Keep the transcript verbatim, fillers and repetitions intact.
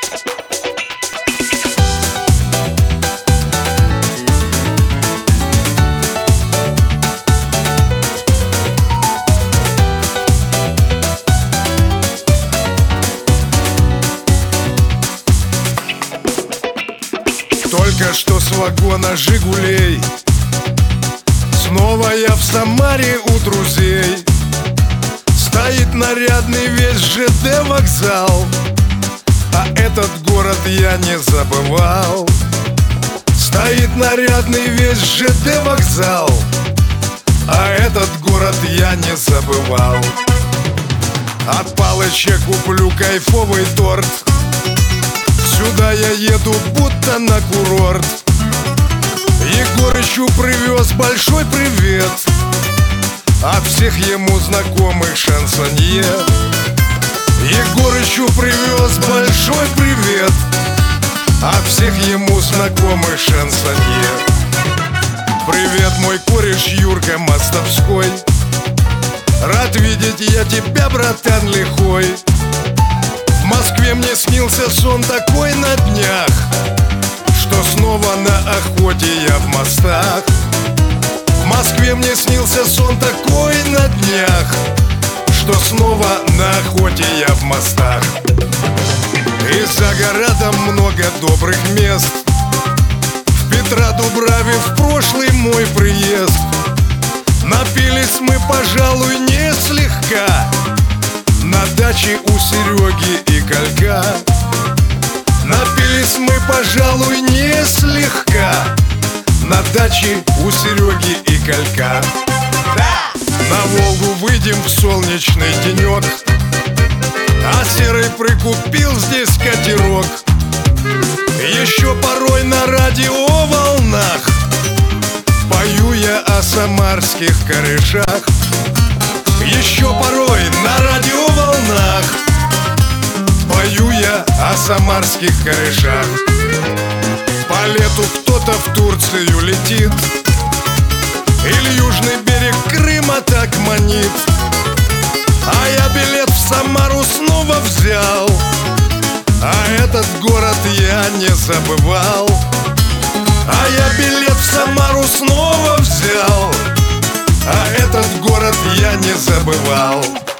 Только что с вагона «Жигулей» снова я в Самаре у друзей. Стоит нарядный весь ЖД вокзал, а этот город я не забывал. Стоит нарядный весь ЖД вокзал, а этот город я не забывал. От Палыча куплю кайфовый торт, сюда я еду будто на курорт. Егорычу привез большой привет от всех ему знакомых шансонье. Егорычу привез большой привет от всех ему знакомых шансонье. Привет, мой кореш Юрка Мостовской, рад видеть я тебя, братан лихой. В Москве мне снился сон такой на днях, что снова на охоте я в мостах. В Москве мне снился сон такой на днях, что снова на охоте я в мостах. И за городом много добрых мест, в Петродубраве в прошлый мой приезд. Напились мы, пожалуй, не слегка на даче у Сереги и Колька. Напились мы, пожалуй, не слегка на даче у Сереги и Колька. На Волгу выйдем в солнечный денек, а Серый прикупил здесь катерок. Еще порой на радиоволнах пою я о самарских корешах. Еще порой на радиоволнах пою я о самарских корешах. По лету кто-то в Турцию летит, или южный берег Крыма так манит, а я билет в Самару снова взял, а этот город я не забывал. А я билет в Самару снова взял, а этот город я не забывал.